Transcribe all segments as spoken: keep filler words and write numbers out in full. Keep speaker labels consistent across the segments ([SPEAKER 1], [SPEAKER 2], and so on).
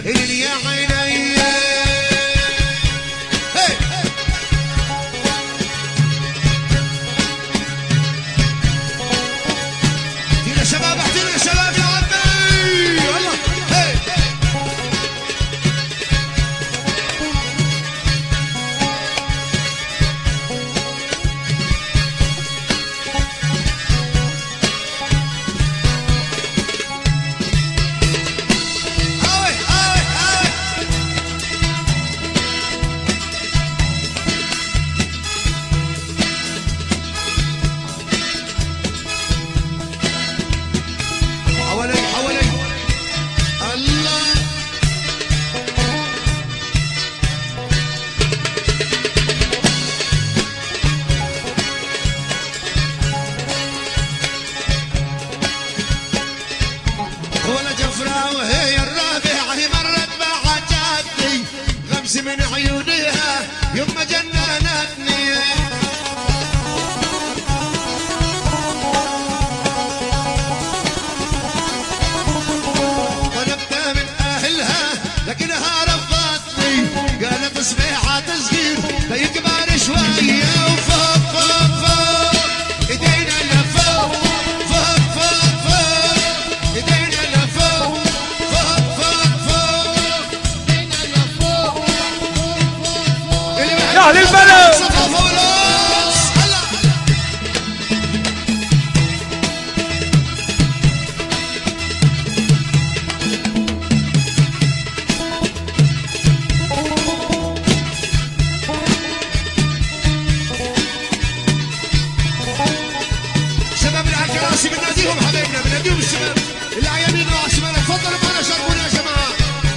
[SPEAKER 1] اللي يا عيني احتينا شباب احتينا شباب يا عمي والله هي من عيونها يما جننتني طلبت من اهلها لكنها رفضتني قالت صبيحة صغير فيكبر شوية وفوق فوق فوق ايدينا لفوق فوق فوق فوق ايدينا لفوق فوق فوق فوق ايدينا لفوق
[SPEAKER 2] يا أهل البلد
[SPEAKER 1] شباب العكراسي بناديهم حبايبنا بناديهم الشباب اللي على يميننا وعلى شمالنا تفضلوا معنا شاركونا يا جماعه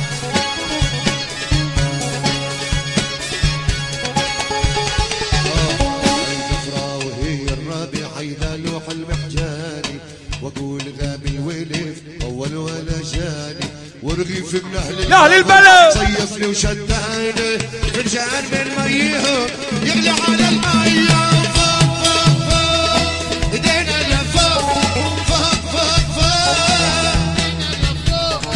[SPEAKER 1] لوح المحجاني واقول غاب الولف اول ولا جاني ورغيف من اهل
[SPEAKER 2] يا اهل البلد
[SPEAKER 1] صيفني وشداني فنجان من ميهم يغلي على الميه فوق فوق فوق ايدينا لفوق فوق فوق فوق ايدينا لفوق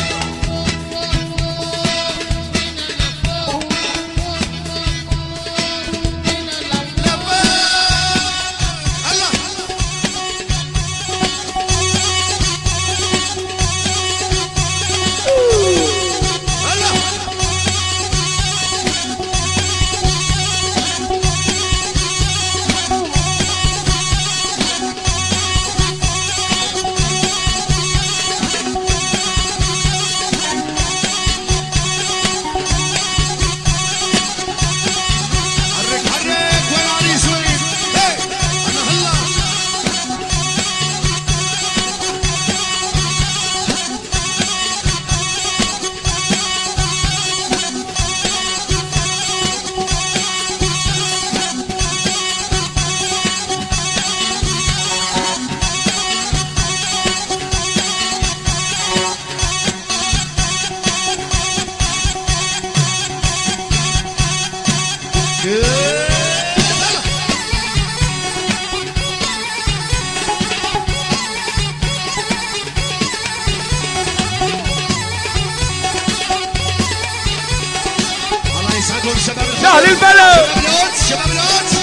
[SPEAKER 2] يا أهل البلد
[SPEAKER 1] شباب القدس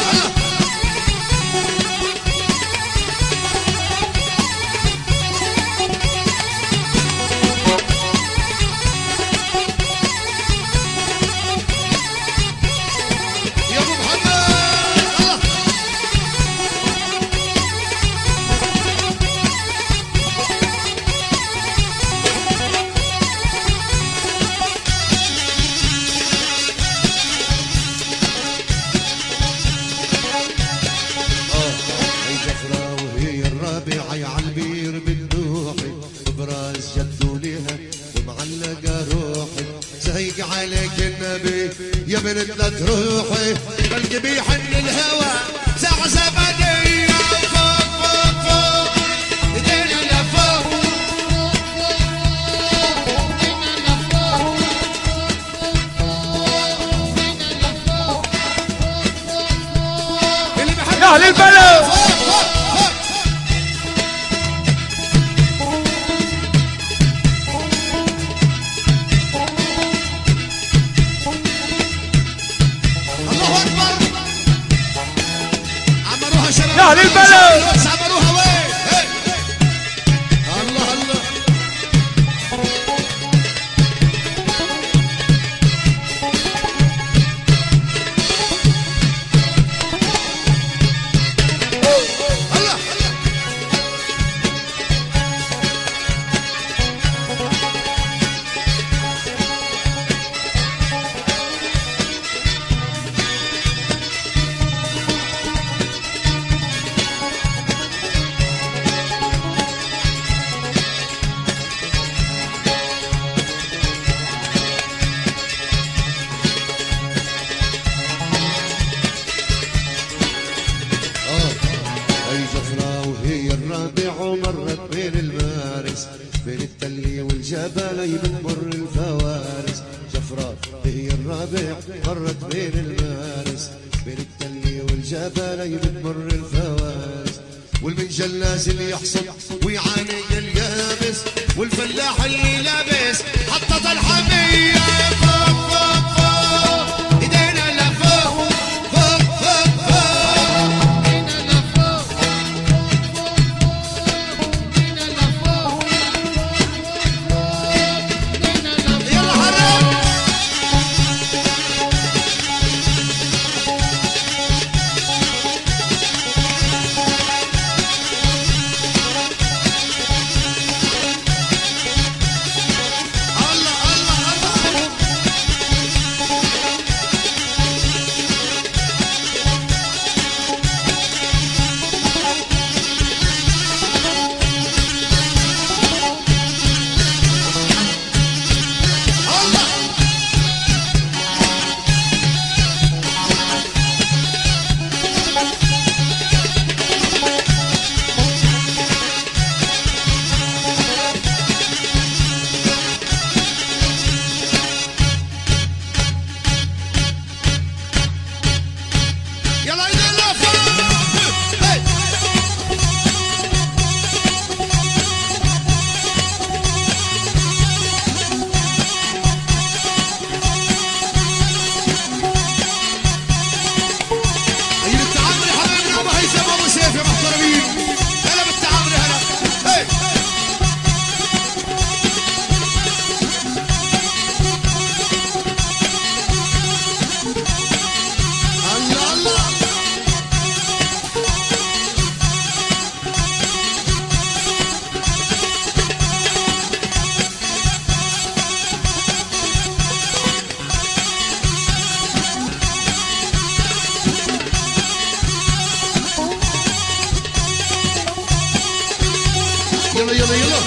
[SPEAKER 1] يا ابو محمد الربيعي عالبير بالدوحي براس جدو ليها ومعلقه روحي سهيق عليك النبي يا بنت لا تروحي قلبي بيحن الهوى ساعة زبدية فوق فوق فوق ايدينا لفوق ايدينا لفوق ايدينا لفوق اللي بحب
[SPEAKER 2] يا أهل البلد اهل البلد
[SPEAKER 1] عملوها وين الله الله ومرت بين المارس بين التلي والجبل بتمر الفوارس جفرة هي الرابع مرت بين المارس بين التلي والجبل بتمر الفوارس والمنجل نازل يحصد ويعاني اليابس والفلاح اللي لابس حطت الحمية فوق فوق فوق ايدينا لفوق فوق فوق فوق ايدينا لفوق يلا حرام يلا يلا يلا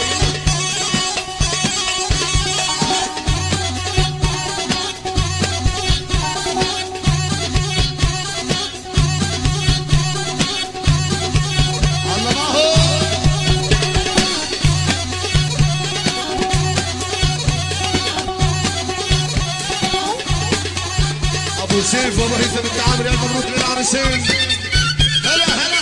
[SPEAKER 1] الله ما هو ابو سيف والله انت بالتعامل يا مبروك للعرسين هلا هلا